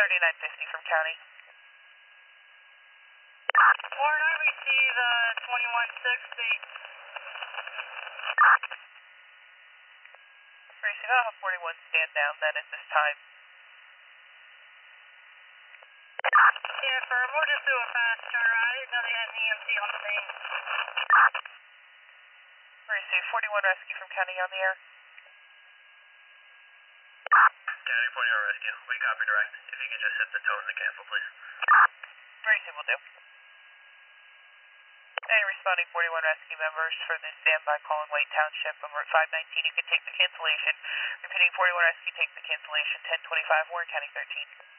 3950 from county. Warren, I receive 2160. Receive Alpha 41, stand down then at this time. Yeah, firm, we'll just do a fast turnaround. I didn't know they had an EMT on the scene. Receive 41 rescue from county on the air. County 41 rescue, we copy direct. If you could just set the tone to cancel, please. Receive will do. Any responding 41 rescue members for the standby call in White Township over at 519, you can take the cancellation. Repeating 41 rescue, take the cancellation, 1025 Warren County 13.